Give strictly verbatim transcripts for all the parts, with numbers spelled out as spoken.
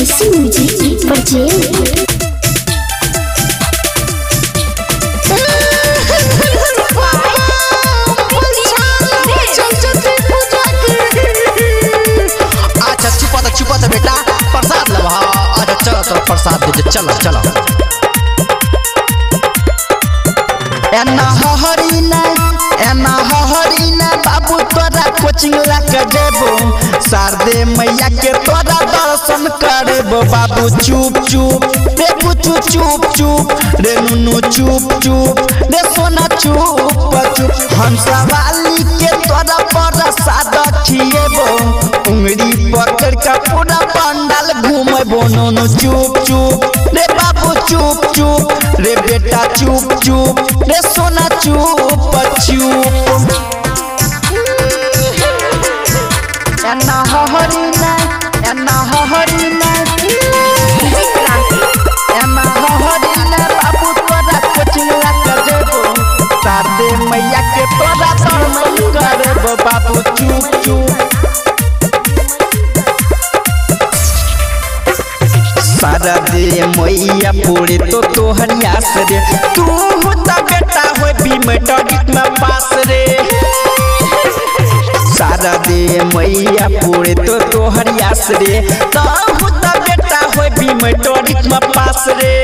ऐसी म्यूजिक बजे छुपा था बेटा प्रसाद लवा। अच्छा चलो तो प्रसाद दे चलो चलो। एना हरी ना एना हरी ना बाबू तोरा कोचिंग ला के देबो शारदे मैया के तोरा दर्शन करबो बाबू। चुप चुप रे कुचु चुप चुप रे नुनु चुप चुप रे सोना चुप चुप। हम सवाली के तोरा प्रसाद खिएबो उंगली पकड़ के पूरा पंडाल घूमबो। नुनु चुप चुप रे बाबू चुप चुप रे बेटा चुप चुप रे सोना चुप चुप। एना हरी ना एना हरी ना एना हरी ना बाबू तोरा कोचिंग ला के देबो शारदे मैया के तोरा दर्शन करबो बाबू। चुप चुप शारदे मैया पूरे तो तोहर आस रे तू होता बेटा हो बी मेट्रिक में पास रे। शारदे मैया पूरे तो तोहर आस रे तू होता बेटा हो बी मेट्रिक में पास रे।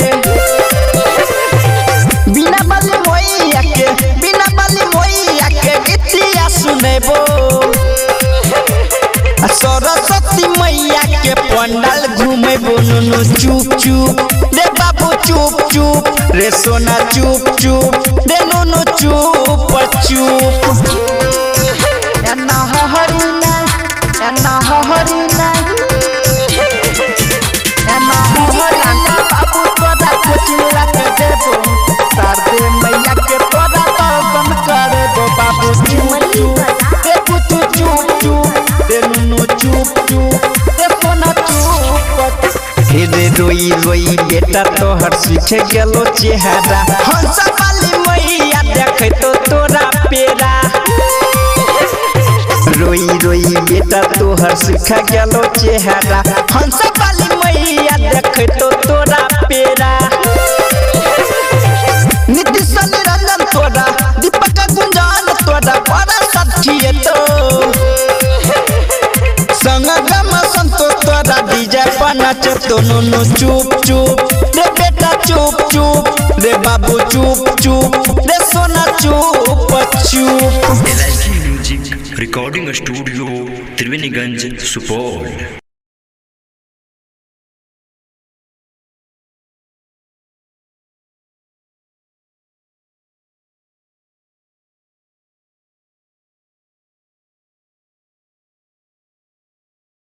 बिना बाली मैया के बिना बाली मैया के गीतिया सुनेबो सरस्वती मैया के पंडाल घूमेबो। नुनु चुप चुप रे बाबू चुप चुप रे सोना चुप चुप रे नुनु चुप चुप। एना हरी ना एना हरी ना एना हरी ना बाबू तोरा कोचिंग ला के देबो शारदे मैया के तोरा दर्शन करबो बाबू। चुप चुप रे कुचु चुप चुप रे नुनु चुप चुप रे सोना चुप। रे रोई रोई बेटा तोहर सीख गेलो चेहरा हंस वाली मैया देखे तो तोरा पेरा। रोई रोई बेटा तोहर सीख गेलो चेहरा हंस वाली मैया देखे तो तोरा पेरा। नीतीश निरंजन तोरा दीपक गुंजन तोरा बड़ा साथी तो संग गम संतो तोरा डीजे पर नाचे तो। नुनु चुप चुप रे बेटा चुप चुप रे बाबू चुप चुप रे सोना चुप चुप। L I C music recording studio Triveniganj Supaul.